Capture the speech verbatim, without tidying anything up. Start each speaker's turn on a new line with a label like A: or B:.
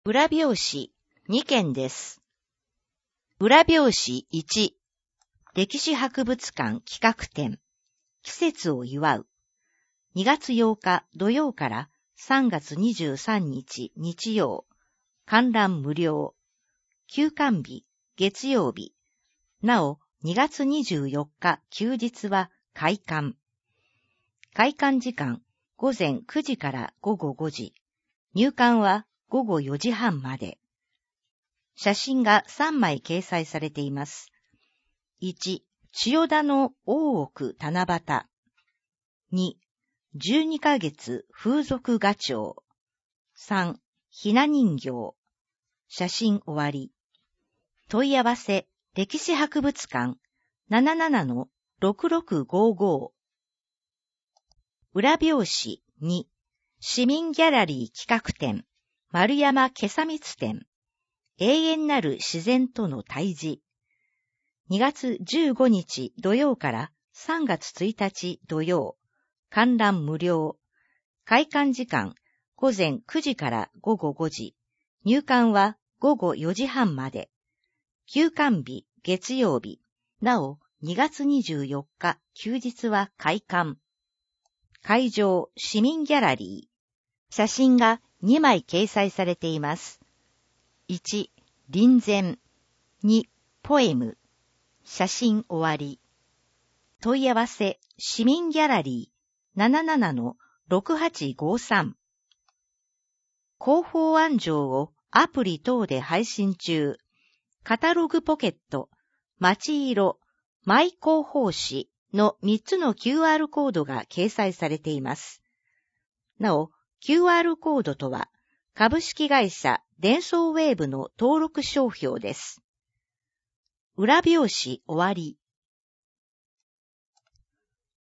A: 裏表紙にけんです。裏表紙いち、歴史博物館企画展、季節を祝う。にがつようか土曜からさんがつにじゅうさんにち日曜、観覧無料。休館日、月曜日。なお、にがつにじゅうよっか休日は開館。開館時間、ごぜんくじからごごごじ。入館はごごよじはんまで。写真がさんまい掲載されています。いち、千代田の大奥七夕。に、じゅうにかげつ風俗画帳。さん、ひな人形。写真終わり。問い合わせ、歴史博物館 ななななのろくろくごご。裏表紙に、市民ギャラリー企画展、丸山袈裟光展。永遠なる自然との対峙。にがつじゅうごにち土曜からさんがつついたち土曜。観覧無料。開館時間ごぜんくじからごごごじ。入館はごごよじはんまで。休館日月曜日。なおにがつにじゅうよっか休日は開館。会場市民ギャラリー。写真がにまい掲載されています。いち、臨前。に、ポエム。写真終わり。問い合わせ、市民ギャラリー ななななのろくはちごさん。広報案状をアプリ等で配信中。カタログポケット、街色、マイ広報誌のみっつの キューアール コードが掲載されています。なお、キューアール コードとは、株式会社デンソーウェーブの登録商標です。裏表紙終わり。